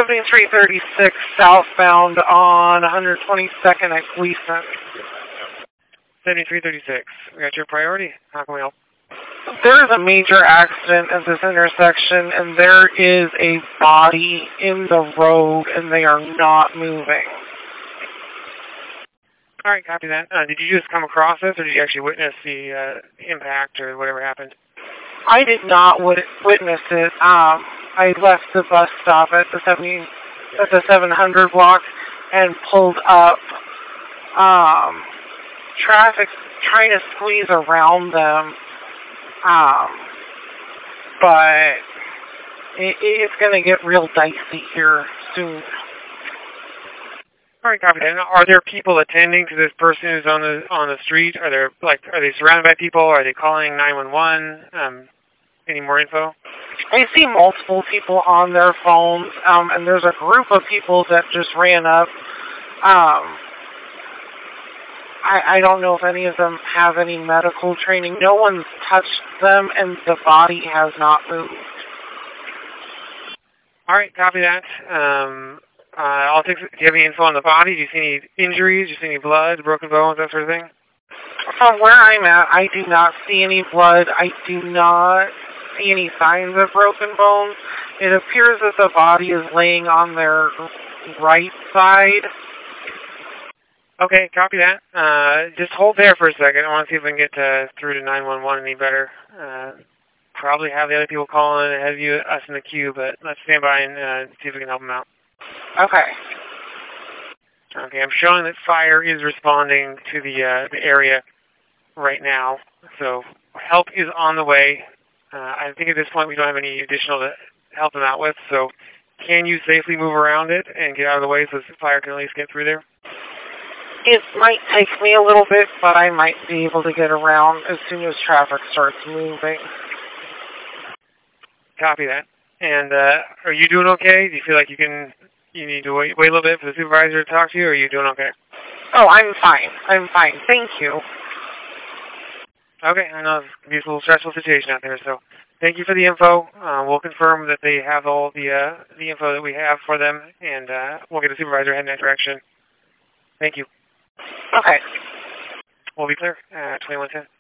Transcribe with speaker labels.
Speaker 1: 7336 southbound on 122nd at Gleason.
Speaker 2: 7336. We got your priority. How can we help?
Speaker 1: There is a major accident at this intersection, and there is a body in the road, and they are not moving.
Speaker 2: All right, copy that. Did you just come across this, or did you actually witness the impact or whatever happened?
Speaker 1: I did not witness it. I left the bus stop at the 700 block and pulled up. Traffic trying to squeeze around them, but it's going to get real dicey here soon.
Speaker 2: All right, copy that. Are there people attending to this person who's on the street? Are they surrounded by people? Are they calling 911? Any more info?
Speaker 1: I see multiple people on their phones, and there's a group of people that just ran up. I don't know if any of them have any medical training. No one's touched them, and the body has not moved.
Speaker 2: All right, copy that. Do you have any info on the body? Do you see any injuries? Do you see any blood, broken bones, that sort of thing?
Speaker 1: From where I'm at, I do not see any blood. I do not see any signs of broken bones. It appears that the body is laying on their right side.
Speaker 2: Okay, copy that. Just hold there for a second. I want to see if we can get through to 911 any better. Probably have the other people calling ahead of us in the queue, but let's stand by and see if we can help them out.
Speaker 1: Okay.
Speaker 2: Okay, I'm showing that fire is responding to the area right now, so help is on the way. I think at this point we don't have any additional to help them out with, so can you safely move around it and get out of the way so the fire can at least get through there?
Speaker 1: It might take me a little bit, but I might be able to get around as soon as traffic starts moving.
Speaker 2: Copy that. And are you doing okay? Do you feel like you need to wait a little bit for the supervisor to talk to you, or are you doing okay?
Speaker 1: Oh, I'm fine. I'm fine. Thank you.
Speaker 2: Okay, I know it's going to be a little stressful situation out there, so thank you for the info. We'll confirm that they have all the info that we have for them, and we'll get the supervisor heading in that direction. Thank you.
Speaker 1: Okay.
Speaker 2: We'll be clear at 2110.